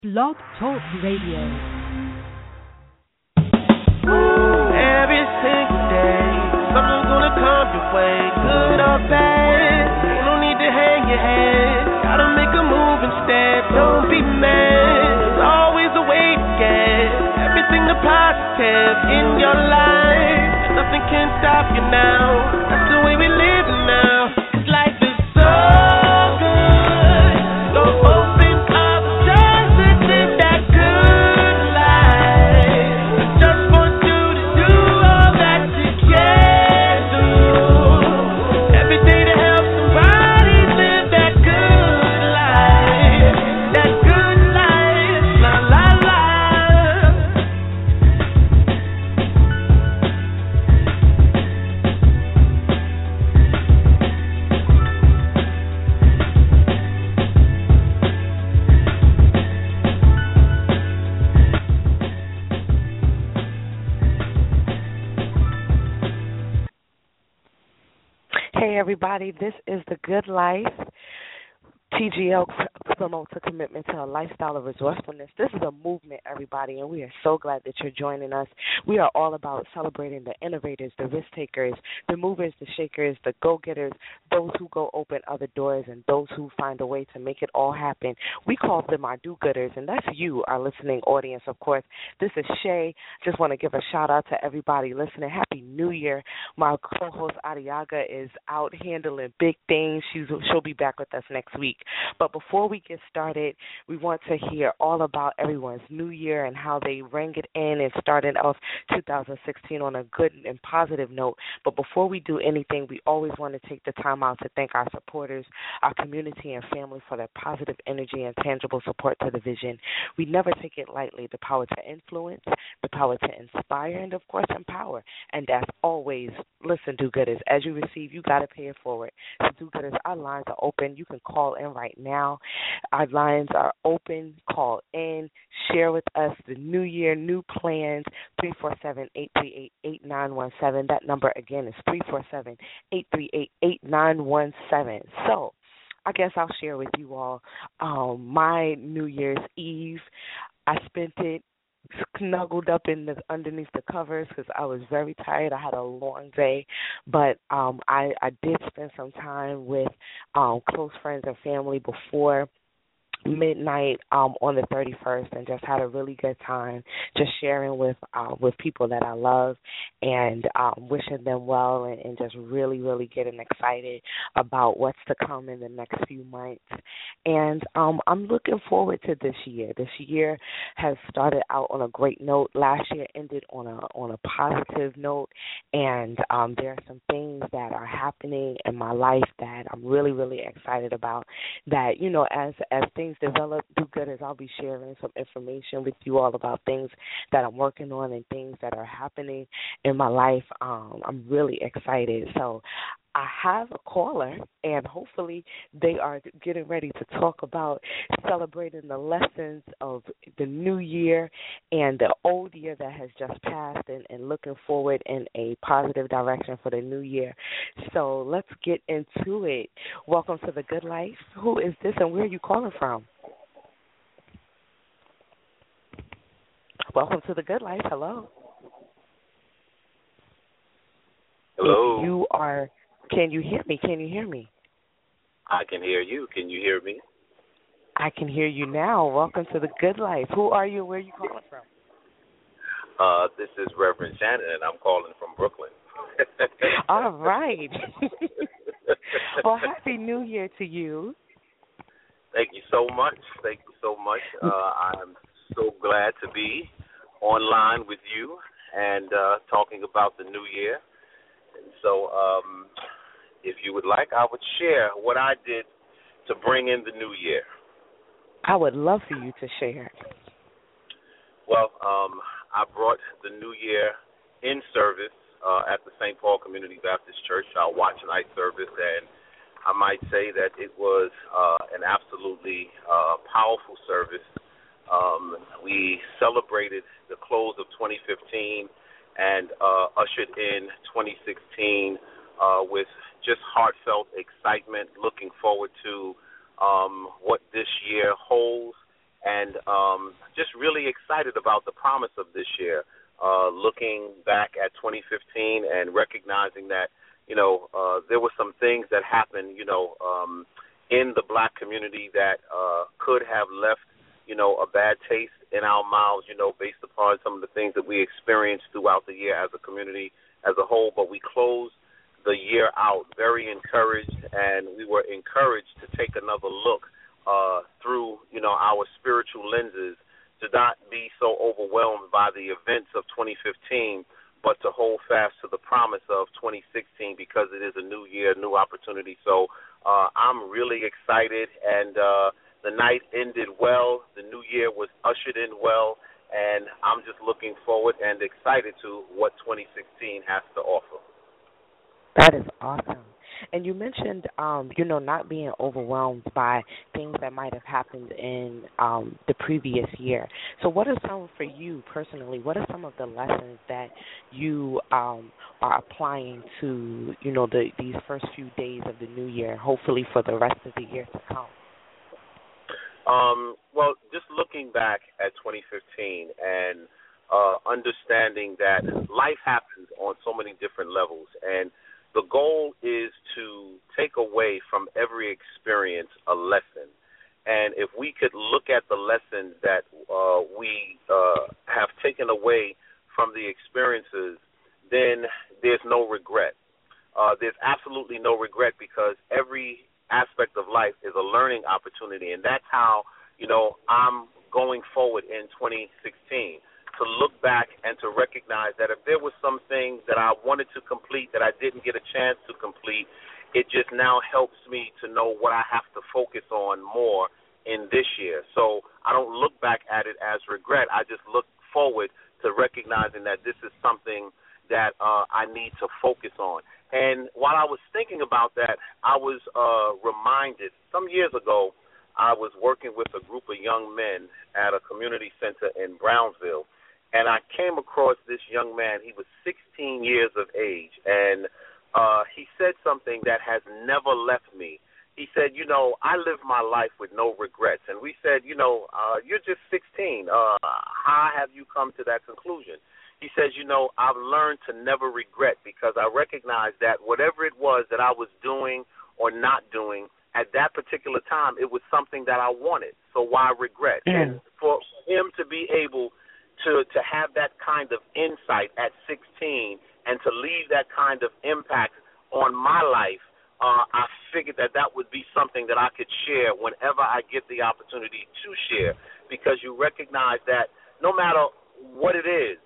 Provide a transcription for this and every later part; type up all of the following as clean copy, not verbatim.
Blog Talk Radio. Every single day, something's gonna come your way, good or bad. You don't need to hang your head, gotta make a move instead. Don't be mad, there's always a way to get everything the positive in your life. Nothing can stop you now, that's the way we live now. 'Cause life is so good, so open up just to live that good life. Just want you to do all that you can do. Every day to help somebody live that good life. That good life, la la la. Hey everybody, this is The Good Life. TGL promotes a commitment to a lifestyle of resourcefulness. This is a movement, everybody, and we are so glad that you're joining us. We are all about celebrating the innovators, the risk takers, the movers, the shakers, the go-getters, those who go open other doors, and those who find a way to make it all happen. We call them our do-gooders, and that's you, our listening audience, of course. This is Shay. Just want to give a shout-out to everybody listening. Happy New Year. My co-host, Adiaga, is out handling big things. She'll be back with us next week. But before we get started, we want to hear all about everyone's new year and how they rang it in and started off 2016 on a good and positive note. But before we do anything, we always want to take the time out to thank our supporters, our community and family for their positive energy and tangible support to the vision. We never take it lightly, the power to influence, the power to inspire, and, of course, empower. And as always, listen, do-gooders, as you receive, you got to pay it forward. So, do-gooders, our lines are open. You can call in right now. Our lines are open. Call in. Share with us the new year, new plans, 347-838-8917. That number, again, is 347-838-8917. So, I guess I'll share with you all my New Year's Eve. I spent it snuggled up underneath the covers because I was very tired. I had a long day, but I did spend some time with close friends and family before midnight on the 31st, and just had a really good time just sharing with people that I love and wishing them well and just really getting excited about what's to come in the next few months. And I'm looking forward to this year. This year has started out on a great note. Last year ended on a positive note, and there are some things that are happening in my life that I'm really excited about, that, you know, as things develop, do-gooders, I'll be sharing some information with you all about things that I'm working on and things that are happening in my life. I'm really excited. So I have a caller, and hopefully they are getting ready to talk about celebrating the lessons of the new year and the old year that has just passed, and looking forward in a positive direction for the new year. So let's get into it. Welcome to The Good Life. Who is this, and where are you calling from? Welcome to The Good Life. Hello. Hello. Can you hear me? Can you hear me? I can hear you. Can you hear me? I can hear you now. Welcome to The Good Life. Who are you? Where are you calling from? This is Reverend Shannon, and I'm calling from Brooklyn. All right. Well, Happy New Year to you. Thank you so much. I'm so glad to be online with you and talking about the new year. And so if you would like, I would share what I did to bring in the new year. I would love for you to share. Well, I brought the new year in service at the St. Paul Community Baptist Church, our watch night service, and I might say that it was an absolutely powerful service. We celebrated the close of 2015 and ushered in 2016 with just heartfelt excitement, looking forward to what this year holds, and just really excited about the promise of this year. Looking back at 2015 and recognizing that, there were some things that happened, in the black community that could have left, a bad taste in our mouths, based upon some of the things that we experienced throughout the year as a community as a whole. But we closed the year out very encouraged, and we were encouraged to take another look through, our spiritual lenses, to not be so overwhelmed by the events of 2015, but to hold fast to the promise of 2016, because it is a new year, new opportunity. So I'm really excited, and the night ended well. The new year was ushered in well, and I'm just looking forward and excited to what 2016 has to offer. That is awesome. And you mentioned, not being overwhelmed by things that might have happened in the previous year. So what are for you personally, what are some of the lessons that you are applying to, these first few days of the new year, hopefully for the rest of the year to come? Well, just looking back at 2015 and understanding that life happens on so many different levels, and the goal is to take away from every experience a lesson. And if we could look at the lessons that we have taken away from the experiences, then there's no regret. There's absolutely no regret, because every aspect of life is a learning opportunity. And that's how, I'm going forward in 2016. To look back and to recognize that if there was some things that I wanted to complete that I didn't get a chance to complete, it just now helps me to know what I have to focus on more in this year. So I don't look back at it as regret. I just look forward to recognizing that this is something that I need to focus on. And while I was thinking about that, I was reminded some years ago I was working with a group of young men at a community center in Brownsville. And I came across this young man. He was 16 years of age, and he said something that has never left me. He said, I live my life with no regrets. And we said, you're just 16. How have you come to that conclusion? He says, I've learned to never regret, because I recognize that whatever it was that I was doing or not doing at that particular time, it was something that I wanted. So why regret? And for him to be able to have that kind of insight at 16 and to leave that kind of impact on my life, I figured that would be something that I could share whenever I get the opportunity to share, because you recognize that no matter what it is,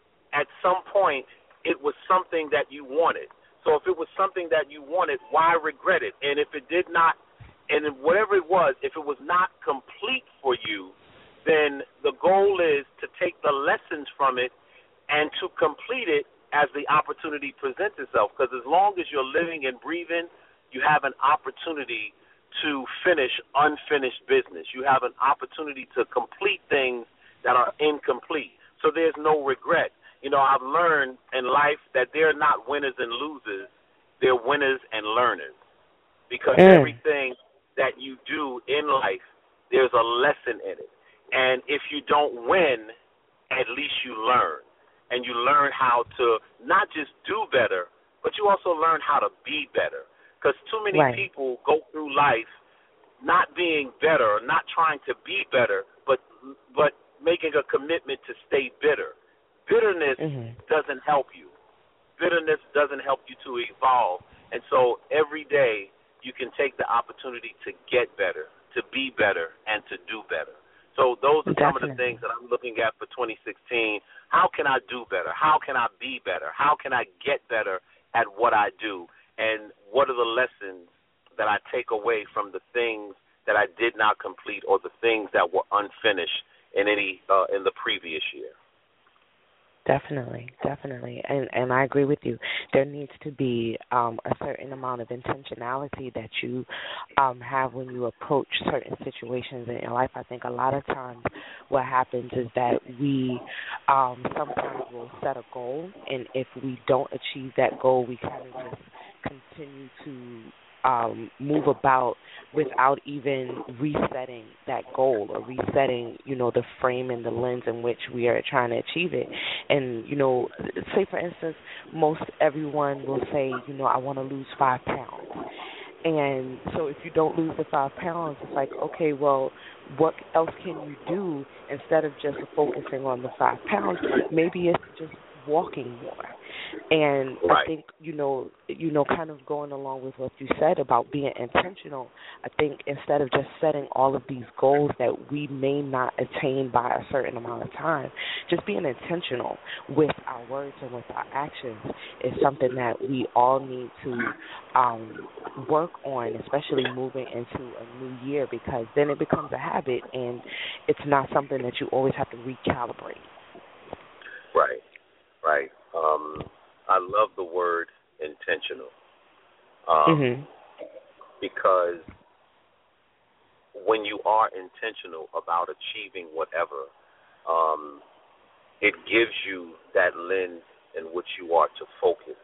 at some point it was something that you wanted. So if it was something that you wanted, why regret it? And if it did not, and whatever it was, if it was not complete for you, then the goal is to take the lessons from it and to complete it as the opportunity presents itself. Because as long as you're living and breathing, you have an opportunity to finish unfinished business. You have an opportunity to complete things that are incomplete. So there's no regret. I've learned in life that they're not winners and losers. They're winners and learners. Because everything that you do in life, there's a lesson in it. And if you don't win, at least you learn. And you learn how to not just do better, but you also learn how to be better. Because too many people go through life not being better, not trying to be better, but making a commitment to stay bitter. Bitterness doesn't help you. Bitterness doesn't help you to evolve. And so every day you can take the opportunity to get better, to be better, and to do better. So those are some of the things that I'm looking at for 2016. How can I do better? How can I be better? How can I get better at what I do? And what are the lessons that I take away from the things that I did not complete or the things that were unfinished in the previous year? Definitely. And I agree with you. There needs to be a certain amount of intentionality that you have when you approach certain situations in your life. I think a lot of times what happens is that we sometimes will set a goal, and if we don't achieve that goal, we kind of just continue to move about without even resetting that goal or resetting, the frame and the lens in which we are trying to achieve it. And, say, for instance, most everyone will say, I want to lose 5 pounds. And so if you don't lose the 5 pounds, it's like, okay, well, what else can you do instead of just focusing on the 5 pounds? Maybe it's just walking more. And right. I think, kind of going along with what you said about being intentional, I think instead of just setting all of these goals that we may not attain by a certain amount of time, just being intentional with our words and with our actions is something that we all need to work on, especially moving into a new year, because then it becomes a habit and it's not something that you always have to recalibrate. Right. I love the word intentional because when you are intentional about achieving whatever, it gives you that lens in which you are to focus.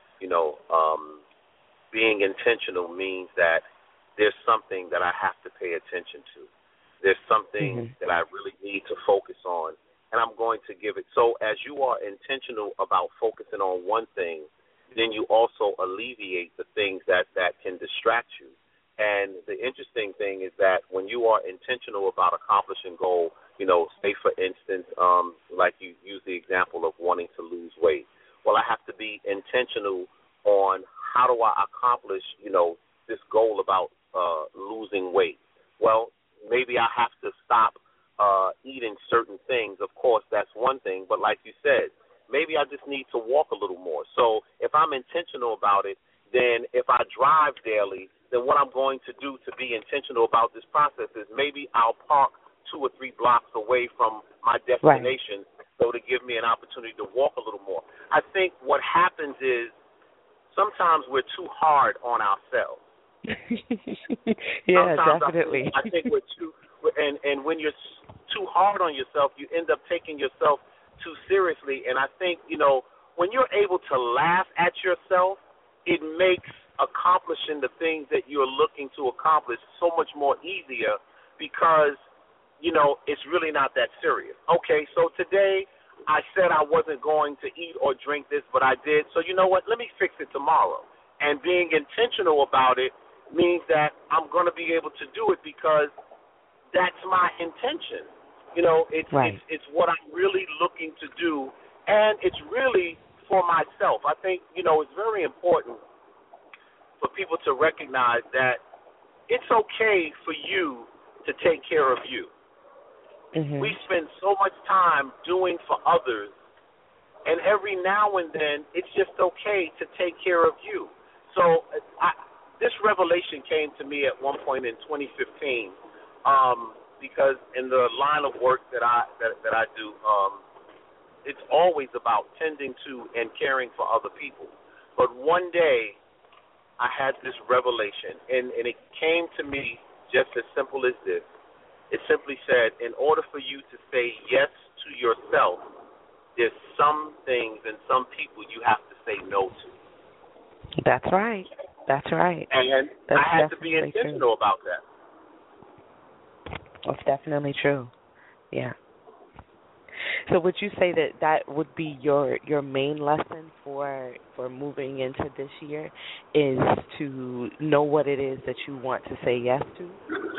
Being intentional means that there's something that I have to pay attention to. There's something that I really need to focus on, and I'm going to give it. So as you are intentional about focusing on one thing, then you also alleviate the things that can distract you. And the interesting thing is that when you are intentional about accomplishing goal, say for instance, like you use the example of wanting to lose weight. Well, I have to be intentional on how do I accomplish, this goal about losing weight. Well, maybe I have to stop eating certain things. Of course, that's one thing. But like you said, maybe I just need to walk a little more. So if I'm intentional about it, then if I drive daily, then what I'm going to do to be intentional about this process is maybe I'll park 2 or 3 blocks away from my destination, so to give me an opportunity to walk a little more. I think what happens is sometimes we're too hard on ourselves. Yeah, sometimes definitely. I think we're too, and when you're too hard on yourself, you end up taking yourself too seriously. And I think, when you're able to laugh at yourself, it makes accomplishing the things that you're looking to accomplish so much more easier because, it's really not that serious. Okay, so today I said I wasn't going to eat or drink this, but I did. So you know what? Let me fix it tomorrow. And being intentional about it means that I'm going to be able to do it because that's my intention. It's what I'm really looking to do, and it's really for myself. I think, it's very important for people to recognize that it's okay for you to take care of you. We spend so much time doing for others, and every now and then it's just okay to take care of you. So this revelation came to me at one point in 2015 because in the line of work that I do, it's always about tending to and caring for other people. But one day I had this revelation, and it came to me just as simple as this. It simply said, in order for you to say yes to yourself, there's some things and some people you have to say no to. That's right. And I had to be intentional about that. That's definitely true. Yeah. So would you say that would be your main lesson for moving into this year, is to know what it is that you want to say yes to?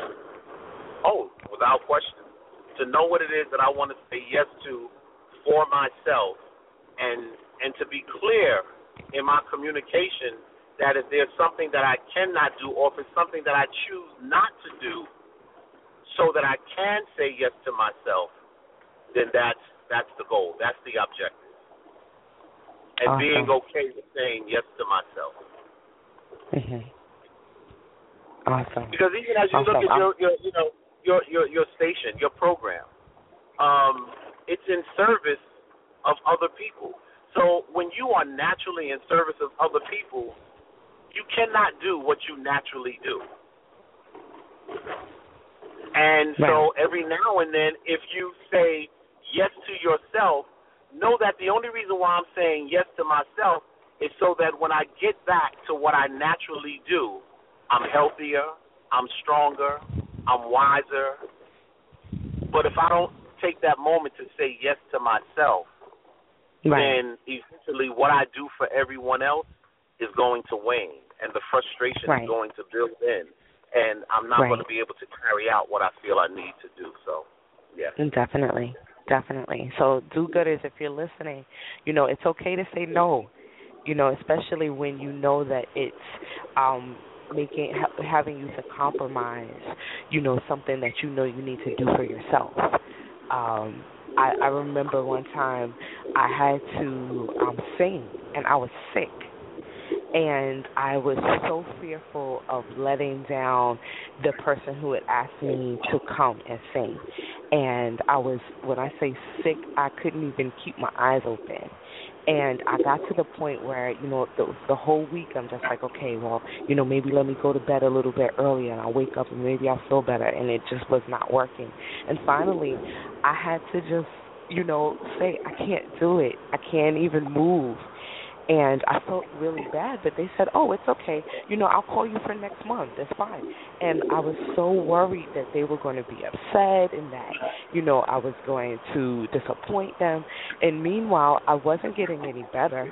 Oh, without question. To know what it is that I want to say yes to for myself, and to be clear in my communication that if there's something that I cannot do, or if it's something that I choose not to do so that I can say yes to myself, then that's the goal. That's the objective. And awesome. Being okay with saying yes to myself. Awesome. Because even as you look at your station, your program, it's in service of other people. So when you are naturally in service of other people, you cannot do what you naturally do. And so every now and then, if you say yes to yourself, know that the only reason why I'm saying yes to myself is so that when I get back to what I naturally do, I'm healthier, I'm stronger, I'm wiser. But if I don't take that moment to say yes to myself, then essentially what I do for everyone else is going to wane, and the frustration is going to build in, and I'm not going to be able to carry out what I feel I need to do. So, yeah. Definitely. So, do-gooders, if you're listening, it's okay to say no, especially when you know that it's having you to compromise, something that you know you need to do for yourself. I remember one time I had to sing, and I was sick. And I was so fearful of letting down the person who had asked me to come and sing. And when I say sick, I couldn't even keep my eyes open. And I got to the point where, the whole week I'm just like, okay, well, maybe let me go to bed a little bit earlier and I'll wake up and maybe I'll feel better. And it just was not working. And finally, I had to just, say, I can't do it. I can't even move. And I felt really bad, but they said, oh, it's okay. I'll call you for next month. It's fine. And I was so worried that they were going to be upset and that, I was going to disappoint them. And meanwhile, I wasn't getting any better.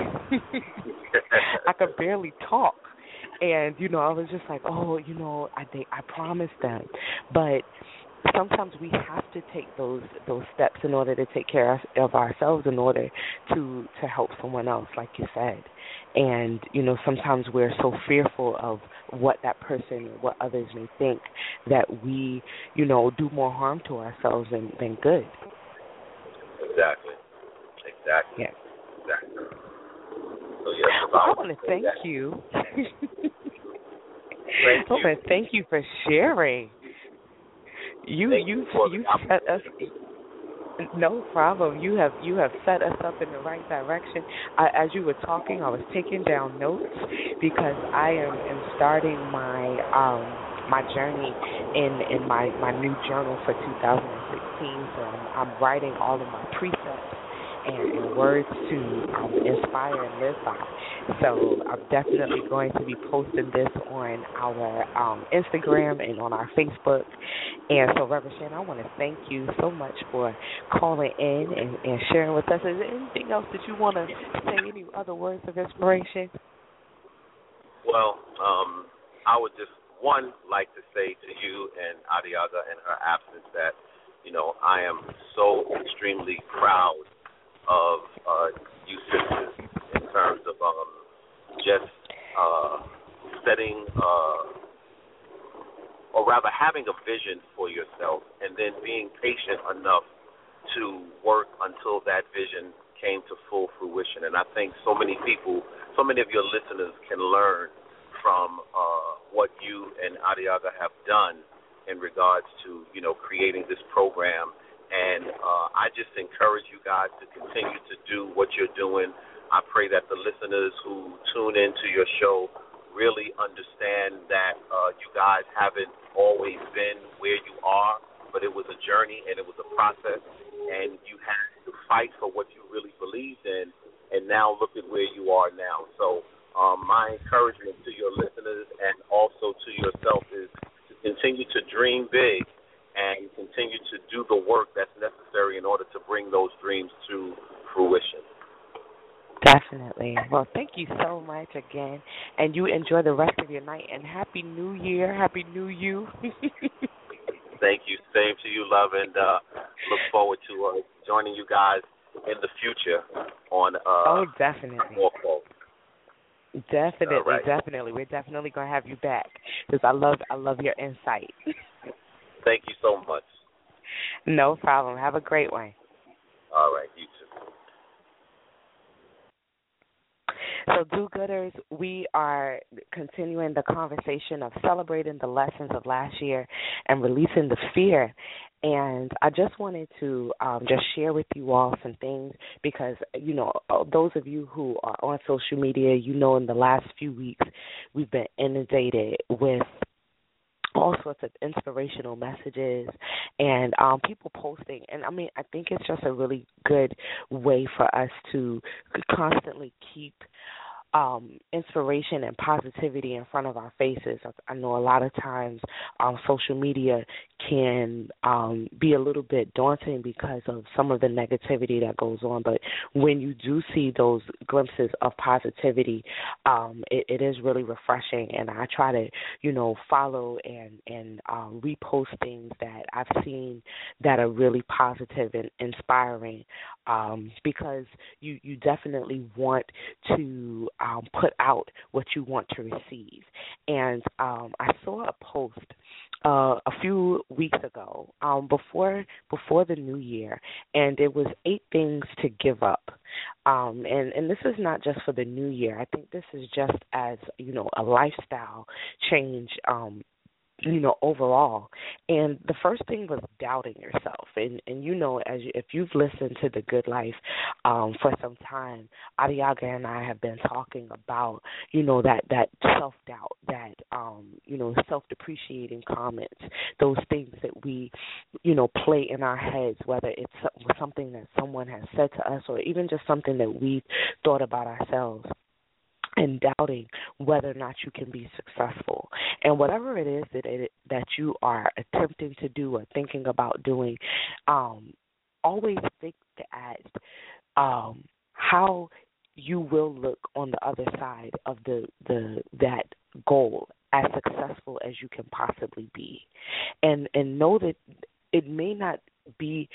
I could barely talk. And, I was just like, oh, I promised them. But sometimes we have to take those steps in order to take care of ourselves in order to help someone else, like you said. And, sometimes we're so fearful of what that person, what others may think, that we, do more harm to ourselves than good. Exactly. Yeah. Exactly. So, yes, I want to thank you. I want to thank you for sharing. You set us. No problem. You have set us up in the right direction. As you were talking, I was taking down notes because I am starting my journey in my new journal for 2016. So I'm writing all of my precepts and words to inspire and live by. So I'm definitely going to be posting this on our Instagram and on our Facebook. And so, Reverend Shannon, I want to thank you so much for calling in and sharing with us. Is there anything else that you want to say, any other words of inspiration? Well, I would just, like to say to you and Adiaga in her absence that, I am so extremely proud of you sisters in terms of just setting or rather having a vision for yourself and then being patient enough to work until that vision came to full fruition. And I think so many of your listeners can learn from what you and Adiaga have done in regards to, creating this program. And I just encourage you guys to continue to do what you're doing. I pray that the listeners who tune into your show really understand that you guys haven't always been where you are, but it was a journey and it was a process, and you had to fight for what you really believed in, and now look at where you are now. So my encouragement to your listeners and also to yourself is to continue to dream big and continue to do the work that's necessary in order to bring those dreams to fruition. Definitely. Well, thank you so much again, and you enjoy the rest of your night, and Happy New Year. Happy New You. Thank you. Same to you, love, and look forward to joining you guys in the future on definitely. More calls. Definitely, right. Definitely. We're definitely going to have you back because I love your insight. Thank you so much. No problem. Have a great one. All right, you too. So, do-gooders, we are continuing the conversation of celebrating the lessons of last year and releasing the fear. And I just wanted to just share with you all some things because, those of you who are on social media, in the last few weeks we've been inundated with all sorts of inspirational messages and people posting. And, I think it's just a really good way for us to constantly keep inspiration and positivity in front of our faces. I know a lot of times social media can be a little bit daunting because of some of the negativity that goes on, but when you do see those glimpses of positivity, it is really refreshing, and I try to, follow and repost things that I've seen that are really positive and inspiring, because you definitely want to put out what you want to receive. And I saw a post a few weeks ago, before the new year, and it was 8 things to give up. And this is not just for the new year. I think this is just as, a lifestyle change, overall. And the first thing was doubting yourself. And if you've listened to The Good Life for some time, Adiaga and I have been talking about, that self-doubt, that, self-depreciating comments, those things that we, play in our heads, whether it's something that someone has said to us or even just something that we've thought about ourselves, and doubting whether or not you can be successful. And whatever it is that you are attempting to do or thinking about doing, always think at how you will look on the other side of that goal, as successful as you can possibly be. And know that it may not be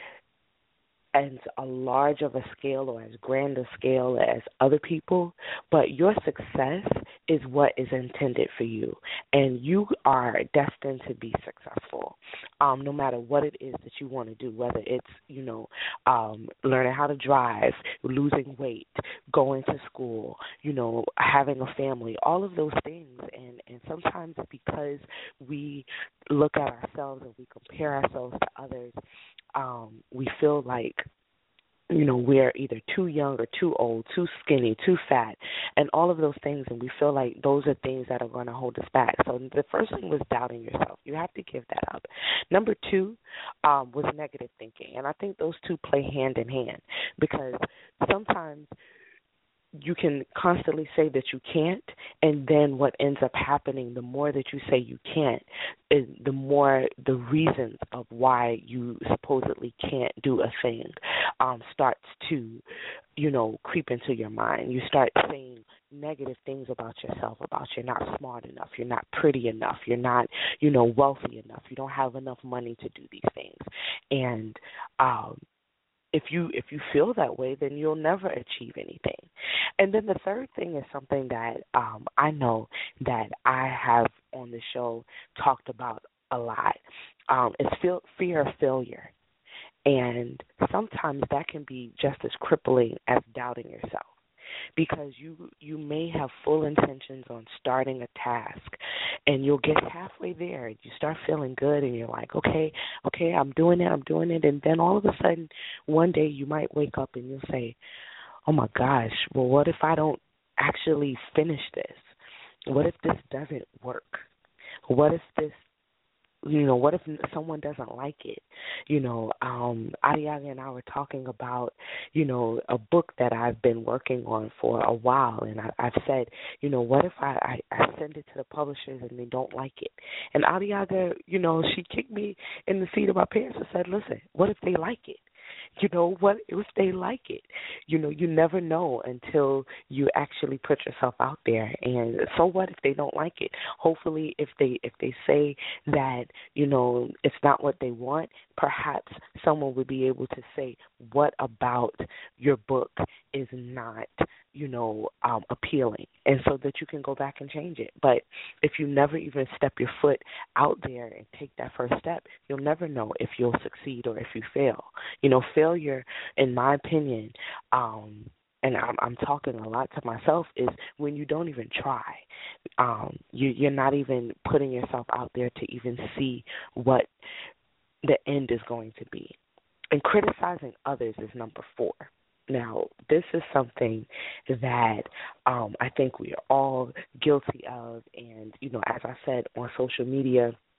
as a large of a scale or as grand a scale as other people, but your success is what is intended for you, and you are destined to be successful, no matter what it is that you want to do, whether it's, learning how to drive, losing weight, going to school, having a family, all of those things. And sometimes because we look at ourselves and we compare ourselves to others, we feel like, we're either too young or too old, too skinny, too fat, and all of those things, and we feel like those are things that are going to hold us back. So the first thing was doubting yourself. You have to give that up. Number 2 was negative thinking, and I think those two play hand in hand, because sometimes you can constantly say that you can't, and then what ends up happening, the more that you say you can't, is the more the reasons of why you supposedly can't do a thing starts to, creep into your mind. You start saying negative things about yourself, about you're not smart enough, you're not pretty enough, you're not, wealthy enough, you don't have enough money to do these things. And if you feel that way, then you'll never achieve anything. And then the third thing is something that I know that I have on the show talked about a lot. It's fear of failure. And sometimes that can be just as crippling as doubting yourself, because you may have full intentions on starting a task, and you'll get halfway there, and you start feeling good, and you're like, okay, I'm doing it, and then all of a sudden, one day you might wake up and you'll say, oh my gosh, well, what if I don't actually finish this? What if this doesn't work? What if this, what if someone doesn't like it? Adiaga and I were talking about, a book that I've been working on for a while, and I've said, what if I send it to the publishers and they don't like it? And Adiaga, she kicked me in the seat of my pants and said, listen, what if they like it? What if they like it? You never know until you actually put yourself out there. And so what if they don't like it? Hopefully, if they say that it's not what they want, perhaps someone would be able to say, what about your book is not appealing, and so that you can go back and change it. But if you never even step your foot out there and take that first step, you'll never know if you'll succeed or if you fail. Failure, in my opinion, and I'm talking a lot to myself, is when you don't even try. You're not even putting yourself out there to even see what the end is going to be. And criticizing others is number 4. Now, this is something that I think we are all guilty of. And, as I said, on social media,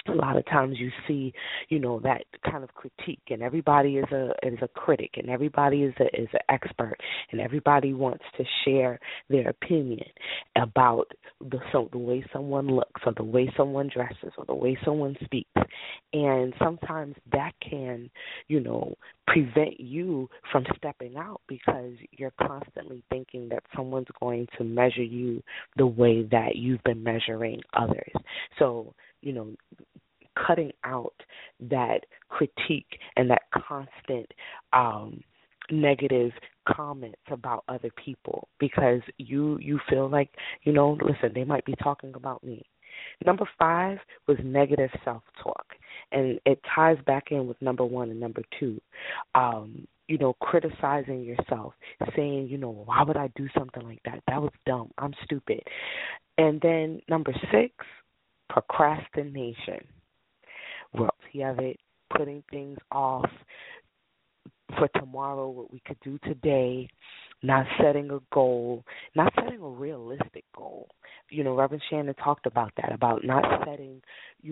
a lot of times you see, that kind of critique, and everybody is a critic, and everybody is an expert, and everybody wants to share their opinion about the way someone looks, or the way someone dresses, or the way someone speaks, and sometimes that can, prevent you from stepping out because you're constantly thinking that someone's going to measure you the way that you've been measuring others. So, cutting out that critique and that constant negative comments about other people because you feel like, listen, they might be talking about me. Number 5 was negative self-talk, and it ties back in with number 1 and number 2. Criticizing yourself, saying, why would I do something like that? That was dumb. I'm stupid. And then number 6, procrastination. Well, you have it, putting things off for tomorrow, what we could do today, not setting a goal, not setting a realistic goal. Reverend Shannon talked about that, about not setting,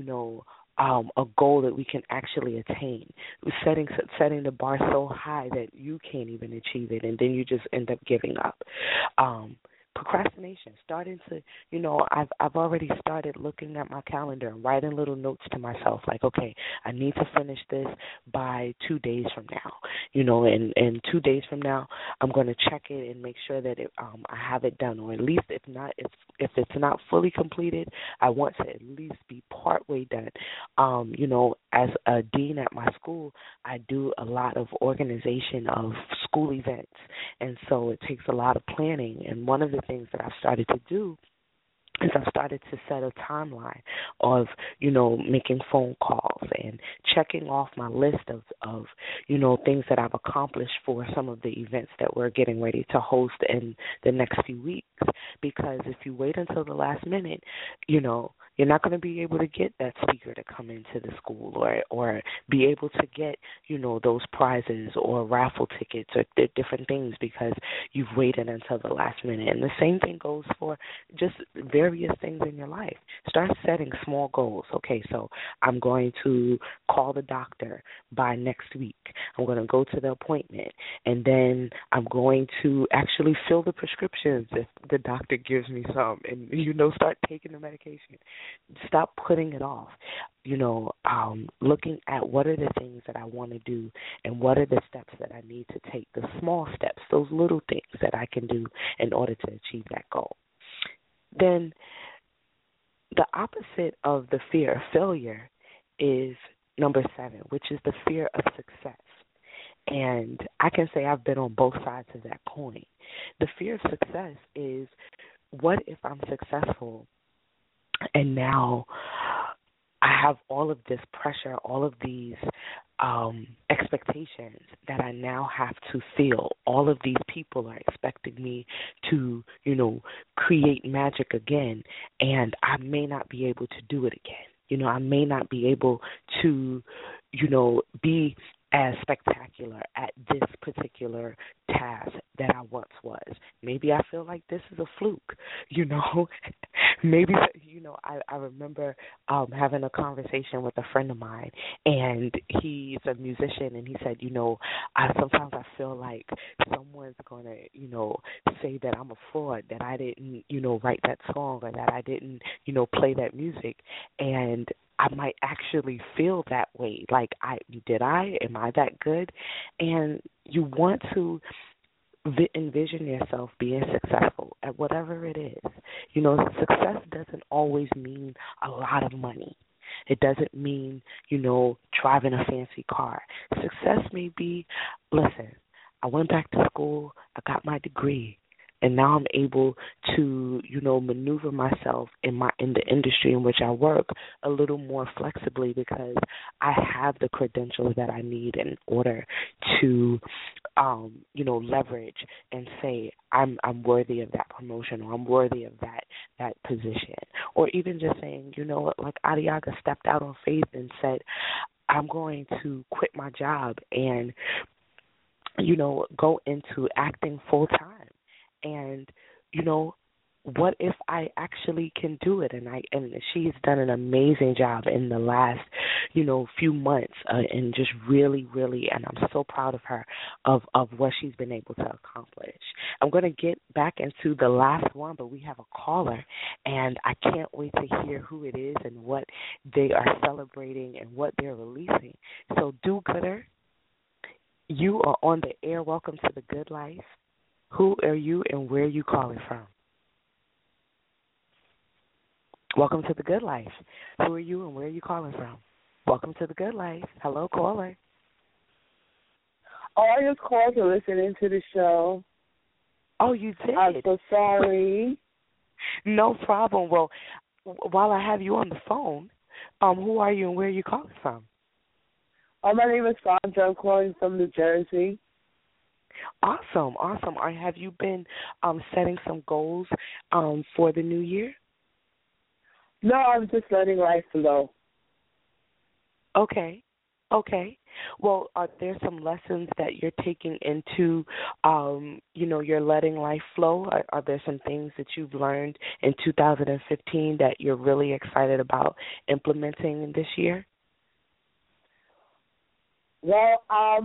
a goal that we can actually attain. Setting the bar so high that you can't even achieve it, and then you just end up giving up. Procrastination, starting to, I've already started looking at my calendar and writing little notes to myself, like, okay, I need to finish this by 2 days from now, and 2 days from now, I'm going to check it and make sure that I have it done, or at least if it's not fully completed, I want to at least be partway done. As a dean at my school, I do a lot of organization of school events, and so it takes a lot of planning, and one of the things that I've started to do is I've started to set a timeline of, making phone calls and checking off my list of things that I've accomplished for some of the events that we're getting ready to host in the next few weeks. Because if you wait until the last minute, you're not going to be able to get that speaker to come into the school or be able to get, those prizes or raffle tickets or different things because you've waited until the last minute. And the same thing goes for just various things in your life. Start setting small goals. Okay, so I'm going to call the doctor by next week. I'm going to go to the appointment, and then I'm going to actually fill the prescriptions if the doctor gives me some, and, start taking the medication. Stop putting it off. Looking at what are the things that I want to do and what are the steps that I need to take, the small steps, those little things that I can do in order to achieve that goal. Then the opposite of the fear of failure is number 7, which is the fear of success. And I can say I've been on both sides of that coin. The fear of success is, what if I'm successful and now I have all of this pressure, all of these expectations that I now have to feel. All of these people are expecting me to, create magic again, and I may not be able to do it again. I may not be able to, be as spectacular at this particular task that I once was. Maybe I feel like this is a fluke, Maybe, I remember having a conversation with a friend of mine, and he's a musician, and he said, sometimes I feel like someone's going to, say that I'm a fraud, that I didn't, write that song, or that I didn't, play that music, and I might actually feel that way. Like, am I that good? And you want to envision yourself being successful at whatever it is. Success doesn't always mean a lot of money. It doesn't mean, driving a fancy car. Success may be, listen, I went back to school, I got my degree, and now I'm able to, maneuver myself in the industry in which I work a little more flexibly because I have the credentials that I need in order to, leverage and say I'm worthy of that promotion, or I'm worthy of that position, or even just saying, like Adiaga stepped out on faith and said, I'm going to quit my job and, go into acting full time. And, what if I actually can do it? And she's done an amazing job in the last, few months, and just really, really, and I'm so proud of her of what she's been able to accomplish. I'm going to get back into the last one, but we have a caller, and I can't wait to hear who it is and what they are celebrating and what they're releasing. So, do-gooder, you are on the air. Welcome to The Good Life. Who are you and where are you calling from? Welcome to The Good Life. Who are you and where are you calling from? Welcome to The Good Life. Hello, caller. Oh, I just called to listen into the show. Oh, you did? I'm so sorry. No problem. Well, while I have you on the phone, who are you and where are you calling from? Oh, my name is Sandra. I'm calling from New Jersey. Awesome. Have you been setting some goals for the new year? No, I'm just letting life flow. Okay. Well, are there some lessons that you're taking into, you're letting life flow? Are there some things that you've learned in 2015 that you're really excited about implementing this year? Well, I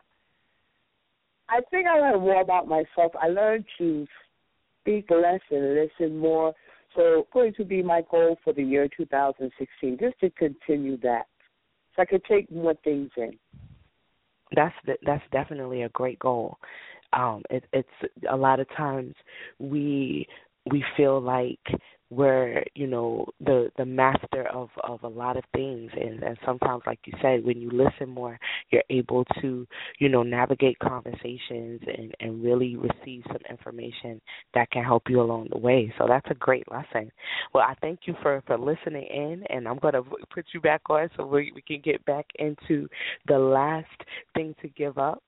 think I learned more about myself. I learned to speak less and listen more. So going to be my goal for the year 2016, just to continue that, so I could take more things in. That's definitely a great goal. It's a lot of times we feel like we're the master of a lot of things, and sometimes, like you said, when you listen more, you're able to navigate conversations and really receive some information that can help you along the way. So that's a great lesson. Well, I thank you for listening in, and I'm going to put you back on so we can get back into the last thing to give up.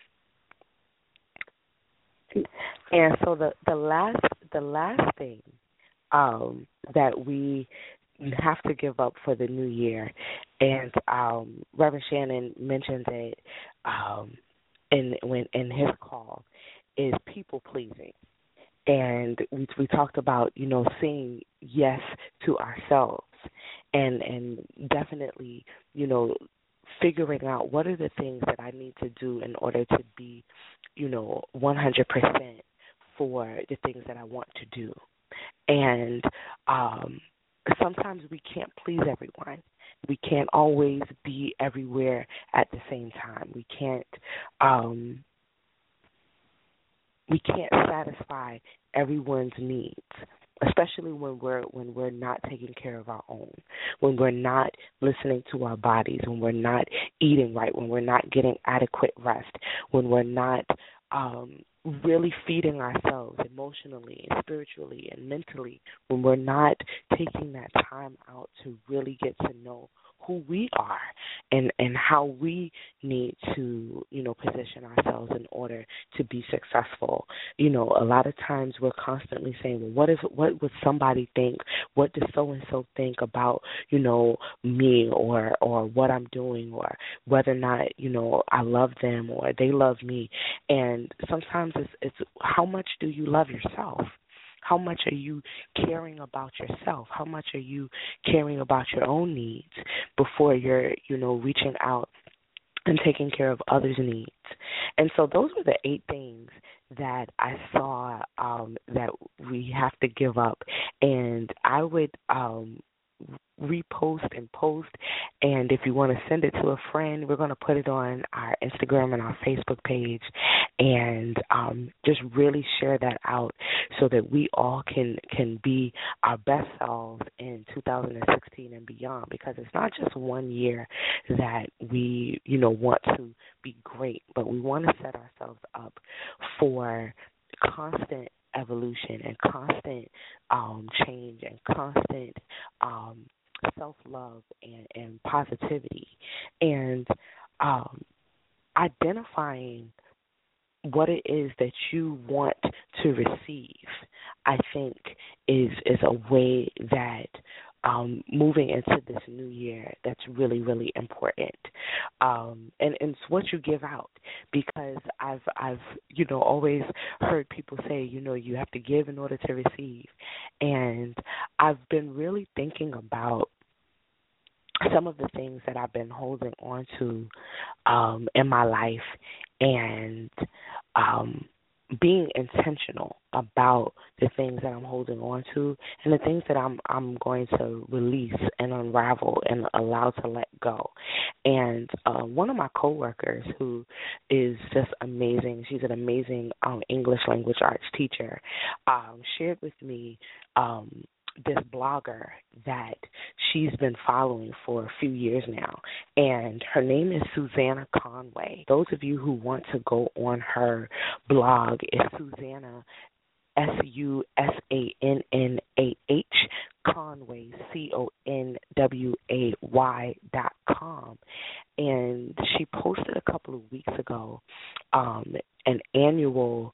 And so the last thing that we have to give up for the new year, and Reverend Shannon mentioned it in his call, is people pleasing. And we talked about saying yes to ourselves, and definitely figuring out what are the things that I need to do in order to be 100% for the things that I want to do. And sometimes we can't please everyone. We can't always be everywhere at the same time. We can't satisfy everyone's needs, especially when we're not taking care of our own, when we're not listening to our bodies, when we're not eating right, when we're not getting adequate rest, when we're not really feeding ourselves emotionally and spiritually and mentally, when we're not taking that time out to really get to know who we are and how we need to, position ourselves in order to be successful. A lot of times we're constantly saying, well, what would somebody think? What does so-and-so think about, me or what I'm doing, or whether or not, I love them or they love me. And sometimes it's how much do you love yourself? How much are you caring about yourself? How much are you caring about your own needs before you're, reaching out and taking care of others' needs? And so those were the 8 things that I saw that we have to give up. And I would repost and post, and if you want to send it to a friend, we're going to put it on our Instagram and our Facebook page, and just really share that out so that we all can be our best selves in 2016 and beyond, because it's not just one year that we want to be great, but we want to set ourselves up for constant evolution and constant change and constant self-love and positivity, and identifying what it is that you want to receive, I think, is a way that moving into this new year that's really, really important. And it's what you give out, because I've always heard people say, you have to give in order to receive. And I've been really thinking about some of the things that I've been holding on to in my life, and being intentional about the things that I'm holding on to and the things that I'm going to release and unravel and allow to let go. And one of my coworkers, who is just amazing, she's an amazing English language arts teacher, shared with me this blogger that she's been following for a few years now, and her name is Susanna Conway. Those of you who want to go on her blog, it's Susanna, SUSANNAH, Conway, CONWAY.com. And she posted a couple of weeks ago an annual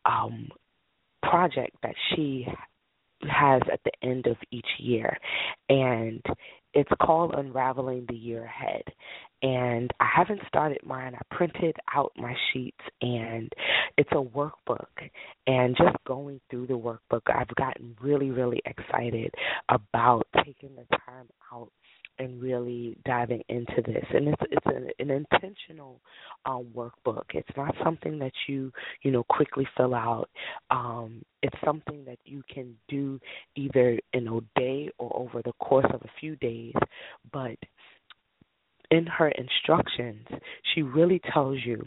project that she has at the end of each year, and it's called Unraveling the Year Ahead. And I haven't started mine. I printed out my sheets, and it's a workbook. And just going through the workbook, I've gotten really, really excited about taking the time out and really diving into this. And it's an intentional workbook. It's not something that you quickly fill out. It's something that you can do either in a day or over the course of a few days. But in her instructions, she really tells you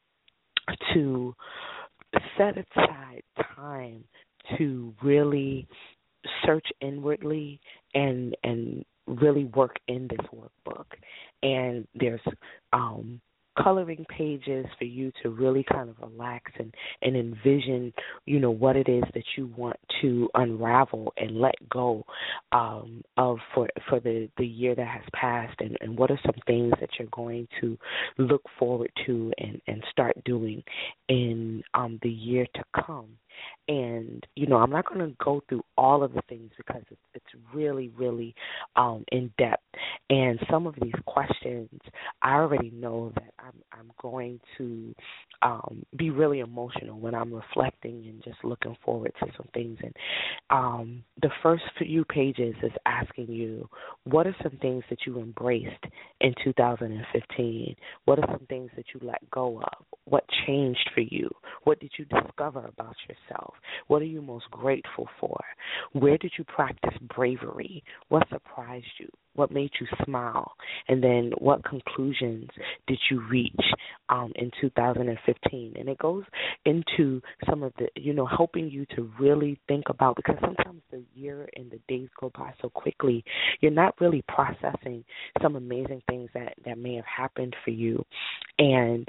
to set aside time to really search inwardly and really work in this workbook. And there's coloring pages for you to really kind of relax and envision, what it is that you want to unravel and let go of for the year that has passed, and what are some things that you're going to look forward to and start doing in the year to come. And, I'm not going to go through all of the things because it's really, really in depth. And some of these questions, I already know that I'm going to be really emotional when I'm reflecting and just looking forward to some things. And the first few pages is asking you, what are some things that you embraced in 2015? What are some things that you let go of? What changed for you? What did you discover about yourself? What are you most grateful for? Where did you practice bravery? What surprised you? What made you smile? And then what conclusions did you reach in 2015? And it goes into some of the, helping you to really think about, because sometimes the year and the days go by so quickly, you're not really processing some amazing things that may have happened for you. And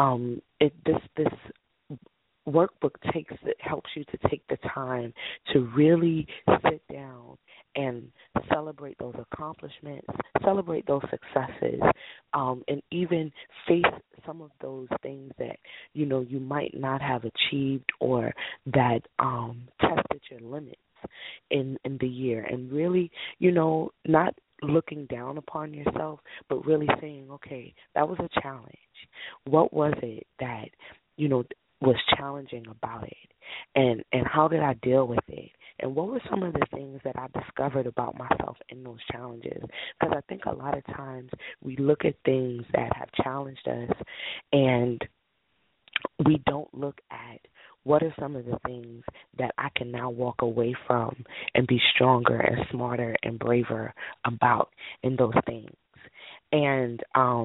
this workbook helps you to take the time to really sit down and celebrate those accomplishments, celebrate those successes, and even face some of those things that, you might not have achieved or that tested your limits in the year. And really, not looking down upon yourself, but really saying, okay, that was a challenge. What was it that, was challenging about it, and how did I deal with it, and what were some of the things that I discovered about myself in those challenges? Because I think a lot of times we look at things that have challenged us and we don't look at what are some of the things that I can now walk away from and be stronger and smarter and braver about in those things. And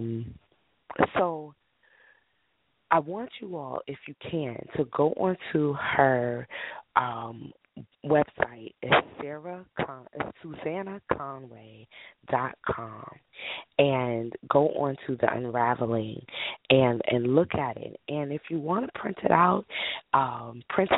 so I want you all, if you can, to go onto her website. It's SusannaConway.com, and go onto the Unraveling and look at it. And if you want to print it out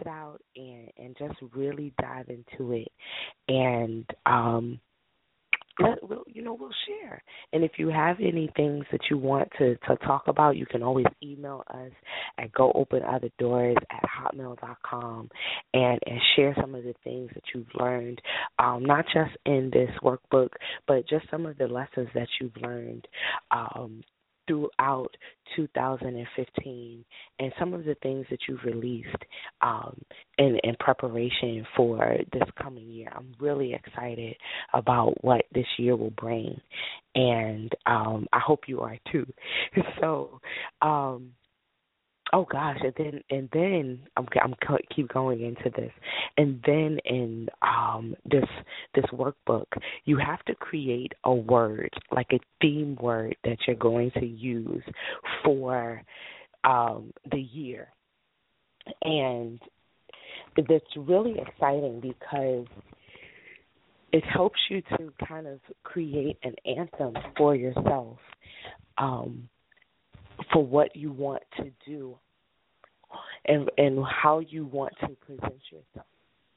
and just really dive into it. And we'll share. And if you have any things that you want to talk about, you can always email us at goopenotherdoors@hotmail.com and share some of the things that you've learned, not just in this workbook, but just some of the lessons that you've learned throughout 2015 and some of the things that you've released in preparation for this coming year. I'm really excited about what this year will bring, and I hope you are too. So, oh gosh, and then I'm keep going into this, and then in this workbook, you have to create a word, like a theme word that you're going to use for the year, and that's really exciting because it helps you to kind of create an anthem for yourself. For what you want to do and how you want to present yourself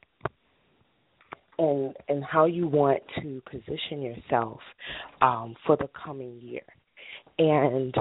and how you want to position yourself for the coming year. And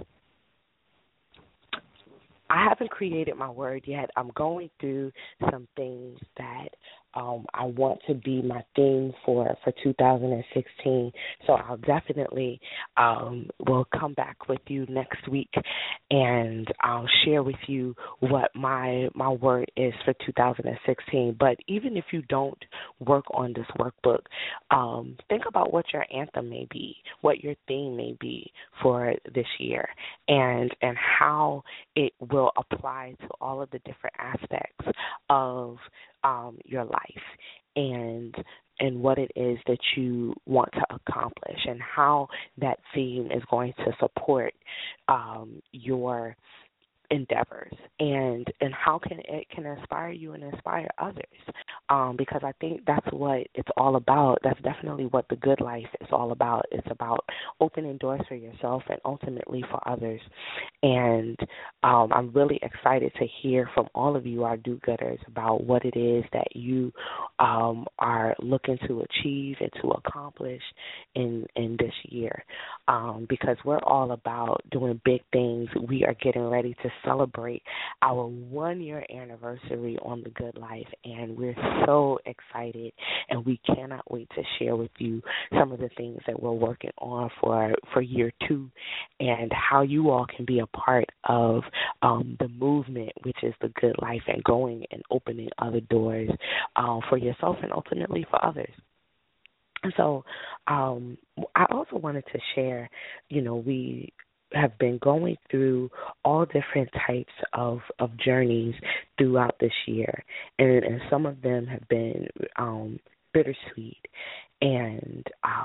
I haven't created my word yet. I'm going through some things that I want to be my theme for 2016. So I'll definitely will come back with you next week, and I'll share with you what my word is for 2016. But even if you don't work on this workbook, think about what your anthem may be, what your theme may be for this year, and how it will apply to all of the different aspects of your life and what it is that you want to accomplish and how that theme is going to support your endeavors and how it can inspire you and inspire others, because I think that's what it's all about. That's definitely what the good life is all about. It's about opening doors for yourself and ultimately for others. And I'm really excited to hear from all of you, our do-gooders, about what it is that you are looking to achieve and to accomplish in this year, because we're all about doing big things. We are getting ready to celebrate our 1-year anniversary on The Good Life, and we're so excited, and we cannot wait to share with you some of the things that we're working on for year 2 and how you all can be a part of the movement, which is The Good Life, and going and opening other doors for yourself and ultimately for others. And so I also wanted to share, we have been going through all different types of journeys throughout this year, and some of them have been bittersweet. And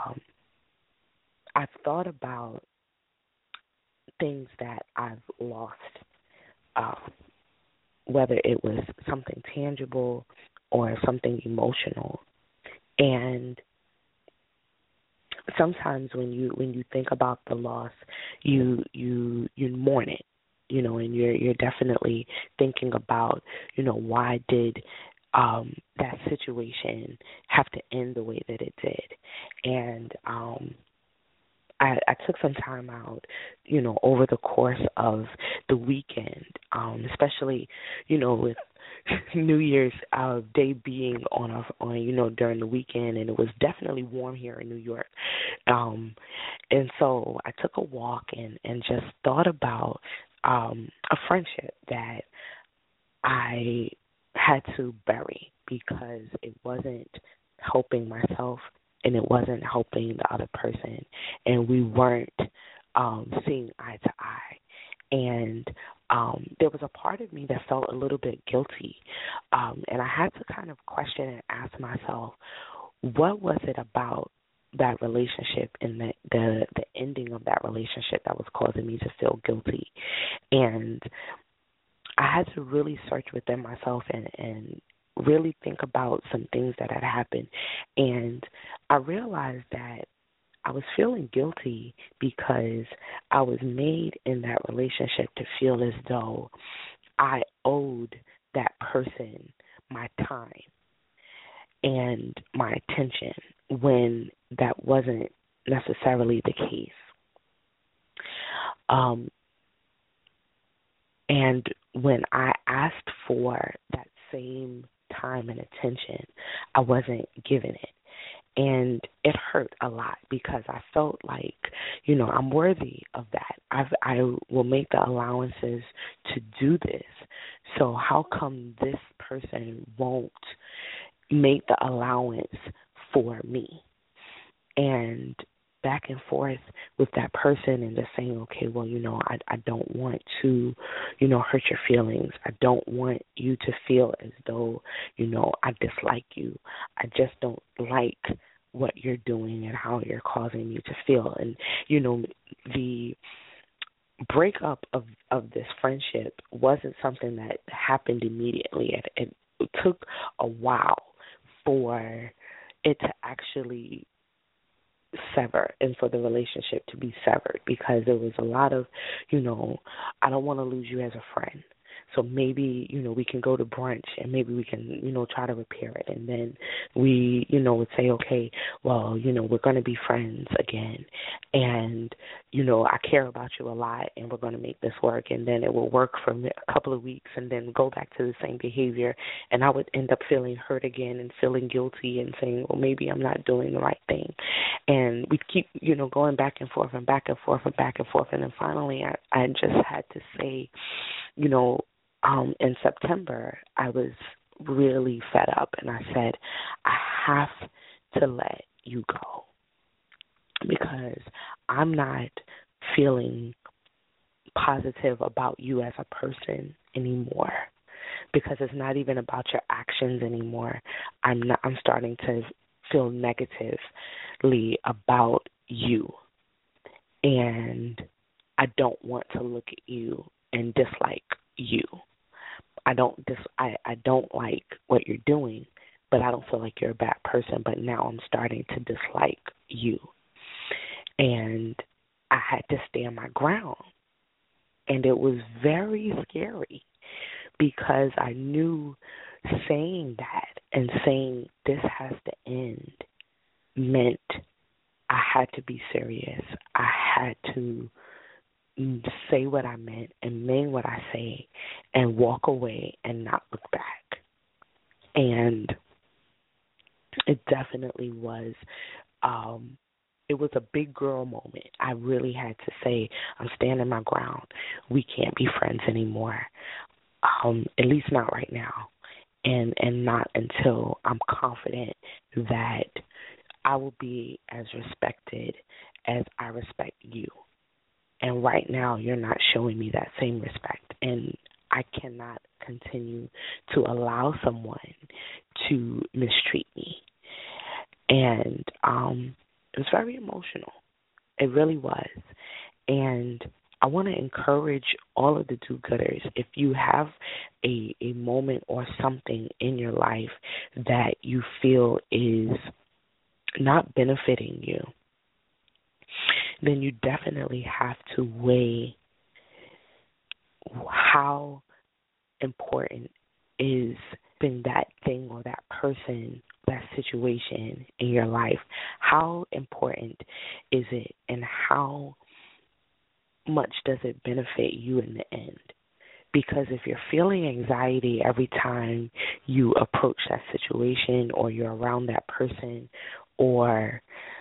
I've thought about things that I've lost, whether it was something tangible or something emotional. And sometimes when you think about the loss, you mourn it, and you're definitely thinking about, why did that situation have to end the way that it did. And I took some time out, over the course of the weekend, especially, with New Year's Day being on during the weekend, and it was definitely warm here in New York. And so I took a walk and just thought about a friendship that I had to bury because it wasn't helping myself and it wasn't helping the other person, and we weren't seeing eye to eye. And there was a part of me that felt a little bit guilty, and I had to kind of question and ask myself, what was it about that relationship and the ending of that relationship that was causing me to feel guilty? And I had to really search within myself and really think about some things that had happened. And I realized that I was feeling guilty because I was made in that relationship to feel as though I owed that person my time and my attention when that wasn't necessarily the case. And when I asked for that same time and attention, I wasn't given it. And it hurt a lot because I felt like, I'm worthy of that. I will make the allowances to do this. So how come this person won't make the allowance for me? And back and forth with that person and just saying, okay, well, I don't want to, hurt your feelings. I don't want you to feel as though, I dislike you. I just don't like what you're doing and how you're causing me to feel. And, the breakup of this friendship wasn't something that happened immediately. It took a while for it to actually sever and for the relationship to be severed, because there was a lot of, I don't want to lose you as a friend. So maybe, we can go to brunch and maybe we can, try to repair it. And then we, would say, okay, well, we're going to be friends again. And, I care about you a lot and we're going to make this work. And then it will work for a couple of weeks and then go back to the same behavior. And I would end up feeling hurt again and feeling guilty and saying, well, maybe I'm not doing the right thing. And we'd keep, going back and forth and back and forth and back and forth. And then finally I just had to say, in September, I was really fed up, and I said, I have to let you go because I'm not feeling positive about you as a person anymore, because it's not even about your actions anymore. I'm starting to feel negatively about you, and I don't want to look at you and dislike you. I don't like what you're doing, but I don't feel like you're a bad person, but now I'm starting to dislike you. And I had to stand my ground. And it was very scary because I knew saying that and saying this has to end meant I had to be serious. I had to say what I meant and mean what I say and walk away and not look back. And it definitely was, it was a big girl moment. I really had to say, I'm standing my ground. We can't be friends anymore, at least not right now, and not until I'm confident that I will be as respected as I respect you. And right now, you're not showing me that same respect. And I cannot continue to allow someone to mistreat me. And it was very emotional. It really was. And I want to encourage all of the do-gooders, if you have a moment or something in your life that you feel is not benefiting you, then you definitely have to weigh how important is being that thing or that person, that situation in your life. How important is it, and how much does it benefit you in the end? Because if you're feeling anxiety every time you approach that situation or you're around that person, or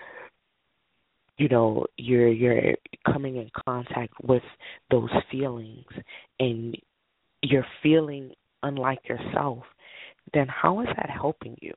you're coming in contact with those feelings and you're feeling unlike yourself, then how is that helping you?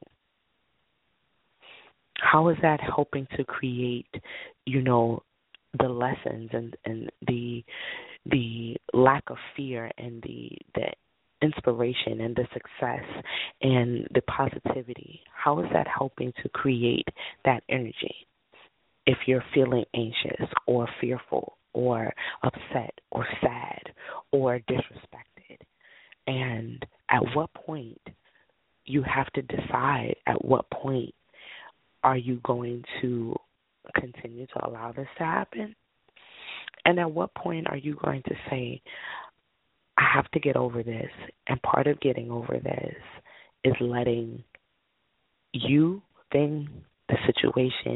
How is that helping to create, the lessons and the lack of fear and the inspiration and the success and the positivity? How is that helping to create that energy? If you're feeling anxious or fearful or upset or sad or disrespected. And at what point, you have to decide at what point are you going to continue to allow this to happen? And at what point are you going to say, I have to get over this, and part of getting over this is letting you, the situation,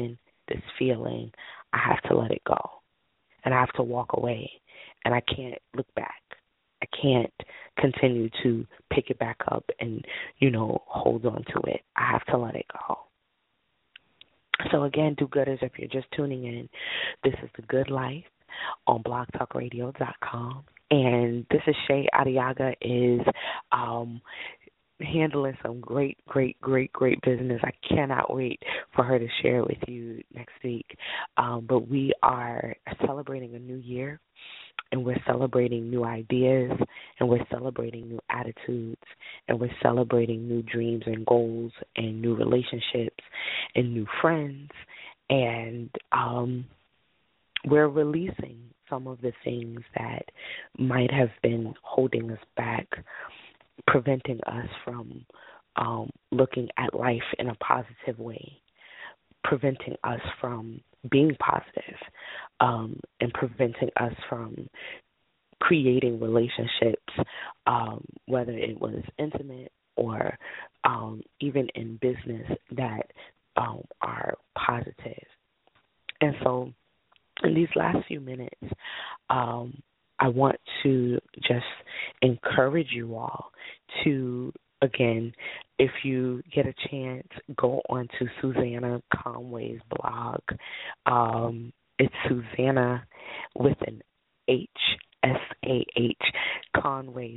this feeling, I have to let it go. And I have to walk away. And I can't look back. I can't continue to pick it back up and, hold on to it. I have to let it go. So again, do-gooders, if you're just tuning in, this is The Good Life on blogtalkradio.com. And this is Shay Adiaga is handling some great business. I cannot wait for her to share with you next week. But we are celebrating a new year, and we're celebrating new ideas, and we're celebrating new attitudes, and we're celebrating new dreams and goals and new relationships and new friends. And we're releasing some of the things that might have been holding us back, preventing us from looking at life in a positive way, preventing us from being positive, and preventing us from creating relationships, whether it was intimate or even in business, that are positive. And so in these last few minutes, I want to just encourage you all to, again, if you get a chance, go on to Susanna Conway's blog. It's Susanna with an H, S-A-H, Conway,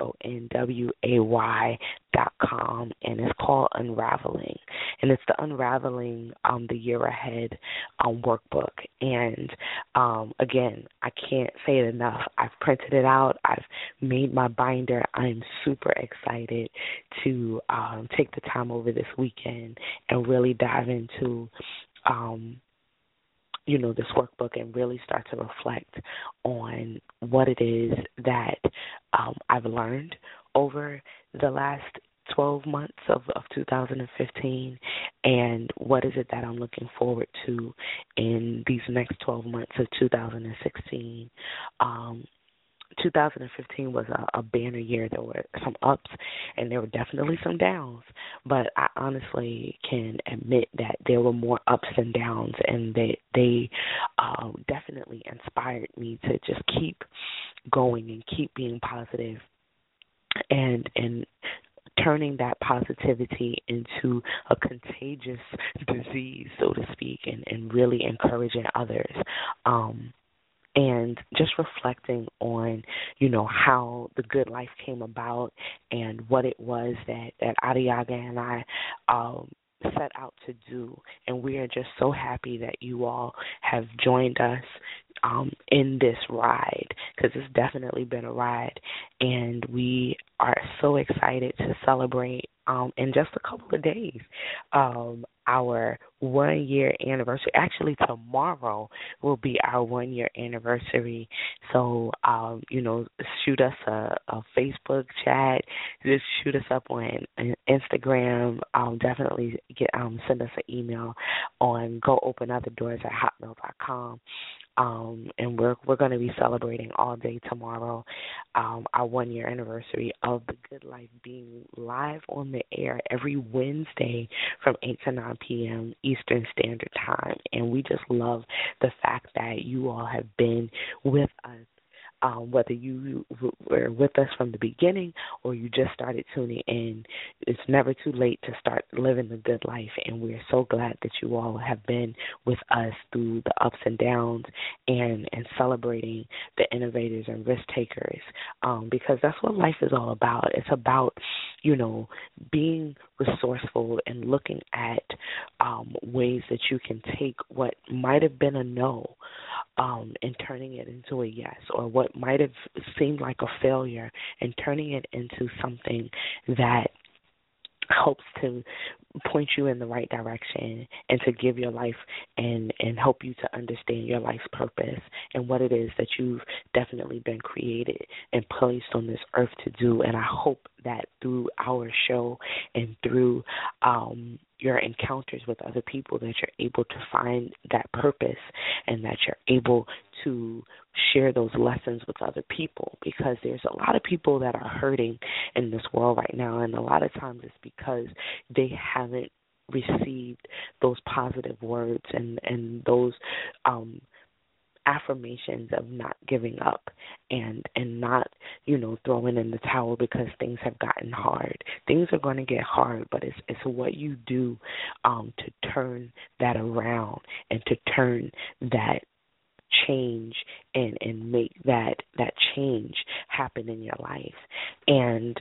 CONWAY.com, and it's called Unraveling. And it's the Unraveling the Year Ahead workbook. And, again, I can't say it enough. I've printed it out. I've made my binder. I'm super excited to take the time over this weekend and really dive into this workbook and really start to reflect on what it is that I've learned over the last 12 months of 2015, and what is it that I'm looking forward to in these next 12 months of 2016. 2015 was a banner year. There were some ups and there were definitely some downs, but I honestly can admit that there were more ups and downs, and they definitely inspired me to just keep going and keep being positive and turning that positivity into a contagious disease, so to speak, and really encouraging others. And just reflecting on, how the good life came about and what it was that Adiaga and I set out to do. And we are just so happy that you all have joined us in this ride, because it's definitely been a ride. And we are so excited to celebrate in just a couple of days our 1 year anniversary. Actually, tomorrow will be our 1 year anniversary. So, shoot us a Facebook chat. Just shoot us up on Instagram. Definitely send us an email on goopenotherdoors@hotmail.com. And we're going to be celebrating all day tomorrow, our 1 year anniversary of The Good Life being live on the air every Wednesday from 8 to 9 p.m. Eastern Standard Time. And we just love the fact that you all have been with us. Whether you were with us from the beginning or you just started tuning in, it's never too late to start living the good life. And we're so glad that you all have been with us through the ups and downs and celebrating the innovators and risk takers, because that's what life is all about. It's about, being resourceful and looking at ways that you can take what might have been a no and turning it into a yes, or what might have seemed like a failure and turning it into something that helps to point you in the right direction and to give your life and help you to understand your life's purpose and what it is that you've definitely been created and placed on this earth to do. And I hope that through our show and through your encounters with other people that you're able to find that purpose and that you're able to share those lessons with other people, because there's a lot of people that are hurting in this world right now, and a lot of times it's because they haven't received those positive words and those affirmations of not giving up and not, throwing in the towel because things have gotten hard. Things are going to get hard, but it's what you do to turn that around and to turn that change and make that change happen in your life. And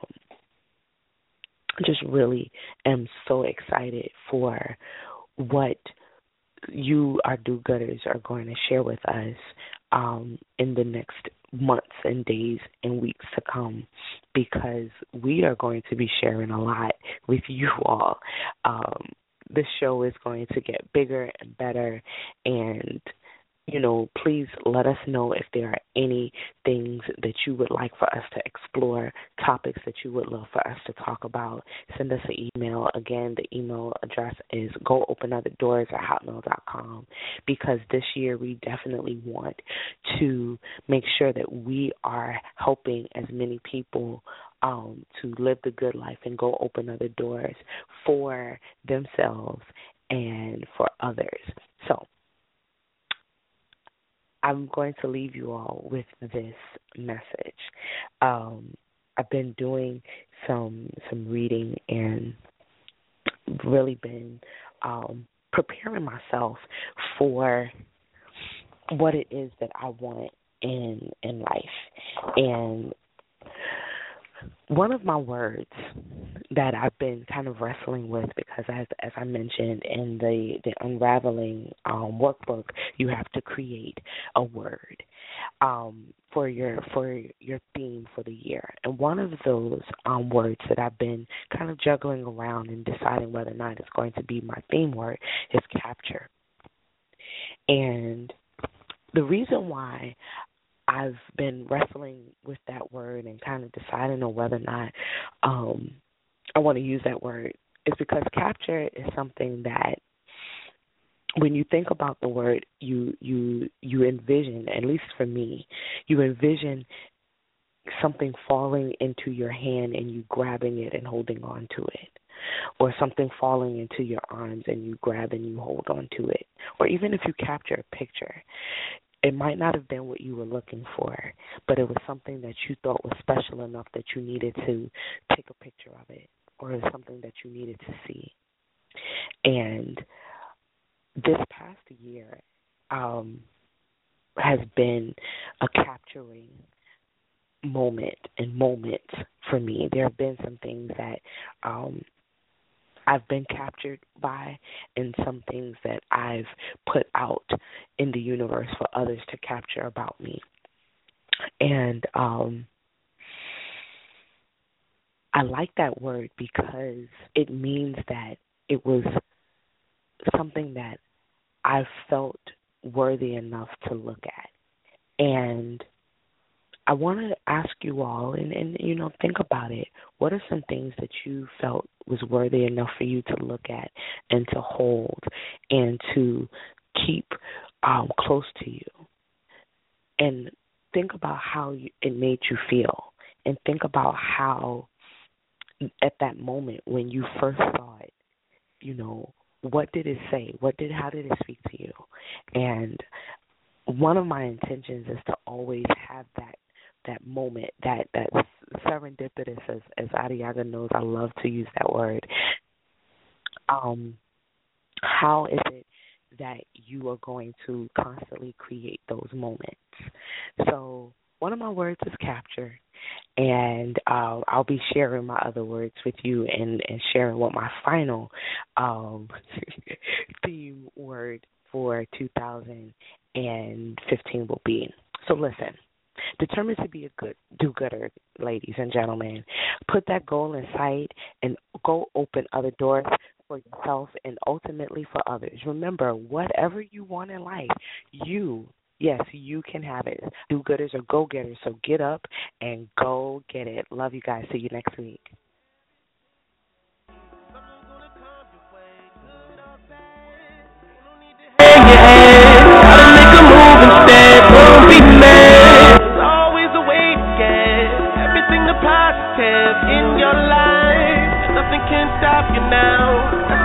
just really am so excited for what you, our do-gooders, are going to share with us in the next months and days and weeks to come, because we are going to be sharing a lot with you all. This show is going to get bigger and better, and please let us know if there are any things that you would like for us to explore, topics that you would love for us to talk about. Send us an email. Again, the email address is goopenotherdoors@hotmail.com, because this year we definitely want to make sure that we are helping as many people to live the good life and go open other doors for themselves and for others. So I'm going to leave you all with this message. I've been doing some reading and really been preparing myself for what it is that I want in life. And one of my words that I've been kind of wrestling with, because as I mentioned in the Unraveling workbook, you have to create a word for your theme for the year. And one of those words that I've been kind of juggling around and deciding whether or not it's going to be my theme word is capture. And the reason why I've been wrestling with that word and kind of deciding on whether or not I want to use that word is because capture is something that, when you think about the word, you envision, at least for me, you envision something falling into your hand and you grabbing it and holding on to it, or something falling into your arms and you grab and you hold on to it, or even if you capture a picture. It might not have been what you were looking for, but it was something that you thought was special enough that you needed to take a picture of it, or it was something that you needed to see. And this past year has been a capturing moment and moments for me. There have been some things that I've been captured by, and some things that I've put out in the universe for others to capture about me. And I like that word because it means that it was something that I felt worthy enough to look at. And I want to ask you all, and think about it. What are some things that you felt was worthy enough for you to look at and to hold and to keep close to you? And think about how it made you feel. And think about how, at that moment when you first saw it, what did it say? How did it speak to you? And one of my intentions is to always have that moment, that serendipitous, as Adiaga knows, I love to use that word. How is it that you are going to constantly create those moments? So one of my words is capture, and I'll be sharing my other words with you and sharing what my final theme word for 2015 will be. So listen. Determined to be a good do-gooder, ladies and gentlemen. Put that goal in sight and go open other doors for yourself and ultimately for others. Remember, whatever you want in life, you can have it. Do-gooders are go-getters, so get up and go get it. Love you guys. See you next week. In your life, nothing can stop you now.